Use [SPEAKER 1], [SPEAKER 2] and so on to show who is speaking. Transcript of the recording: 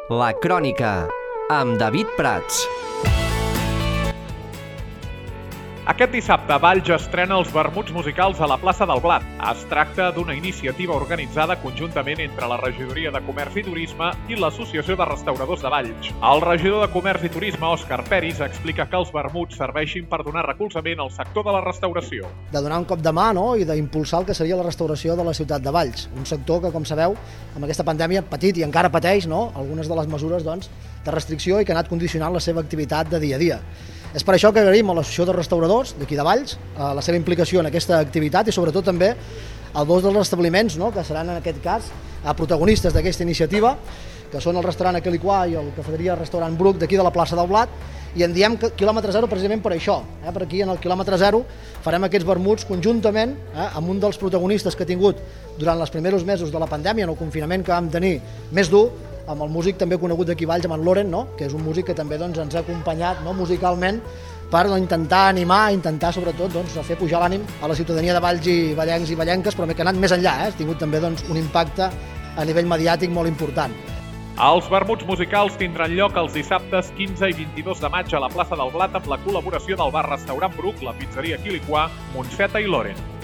[SPEAKER 1] La Crònica, amb David Prats.
[SPEAKER 2] Aquest dissabte, Valls estrena els vermuts musicals a la plaça del Blat. Es tracta d'una iniciativa organitzada conjuntament entre la Regidoria de Comerç i Turisme i l'Associació de Restauradors de Valls. El regidor de Comerç i Turisme, Òscar Peris, explica que els vermuts serveixin per donar recolzament al sector de la restauració.
[SPEAKER 3] De donar un cop de mà, i d'impulsar el que seria la restauració de la ciutat de Valls. Un sector que, com sabeu, amb aquesta pandèmia ha patit i encara pateix algunes de les mesures de restricció i que ha anat condicionant la seva activitat de dia a dia. És per això que agraïm a l'Associació de Restauradors d'aquí de Valls la seva implicació en aquesta activitat i sobretot també a dos dels establiments que seran en aquest cas protagonistes d'aquesta iniciativa, que són el restaurant Aquiliquà i el cafeteria restaurant Bruc d'aquí de la plaça del Blat, i en diem quilòmetre zero precisament per això. Per aquí en el quilòmetre zero farem aquests vermuts conjuntament amb un dels protagonistes que ha tingut durant els primers mesos de la pandèmia, en el confinament que vam tenir més dur, amb el músic també conegut d'aquí Valls, amb en Loren, que és un músic que també ens ha acompanyat musicalment per intentar animar, intentar sobretot fer pujar l'ànim a la ciutadania de Valls i vallencs i vallenques, però que ha anat més enllà, ha tingut també un impacte a nivell mediàtic molt important.
[SPEAKER 2] Els vermuts musicals tindran lloc els dissabtes 15 i 22 de maig a la plaça del Blat amb la col·laboració del bar-restaurant Bruc, la pizzeria Aquiliquà, Montseta i Loren.